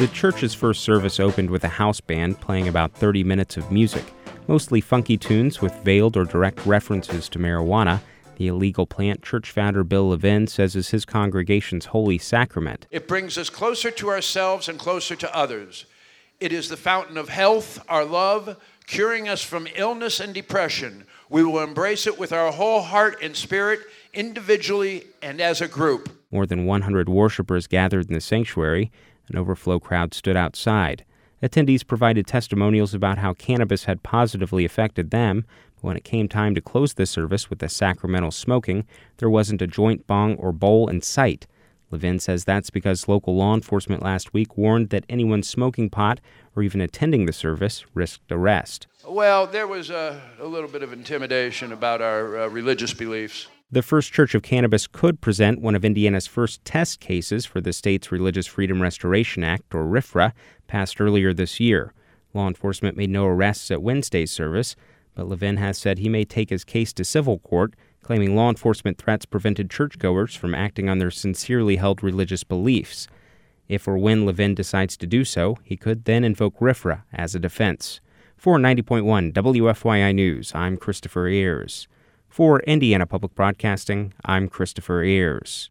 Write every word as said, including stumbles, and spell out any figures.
The church's first service opened with a house band playing about thirty minutes of music, mostly funky tunes with veiled or direct references to marijuana. The illegal plant church founder Bill Levin says is his congregation's holy sacrament. It brings us closer to ourselves and closer to others. It is the fountain of health, our love, curing us from illness and depression. We will embrace it with our whole heart and spirit, individually and as a group. More than one hundred worshipers gathered in the sanctuary. An overflow crowd stood outside. Attendees provided testimonials about how cannabis had positively affected them. But when it came time to close the service with the sacramental smoking, there wasn't a joint, bong, or bowl in sight. Levin says that's because local law enforcement last week warned that anyone smoking pot or even attending the service risked arrest. Well, there was a, a little bit of intimidation about our uh, religious beliefs. The First Church of Cannabis could present one of Indiana's first test cases for the state's Religious Freedom Restoration Act, or RFRA, passed earlier this year. Law enforcement made no arrests at Wednesday's service, but Levin has said he may take his case to civil court, claiming law enforcement threats prevented churchgoers from acting on their sincerely held religious beliefs. If or when Levin decides to do so, he could then invoke RFRA as a defense. For ninety point one W F Y I News, I'm Christopher Ayers. For Indiana Public Broadcasting, I'm Christopher Ayers.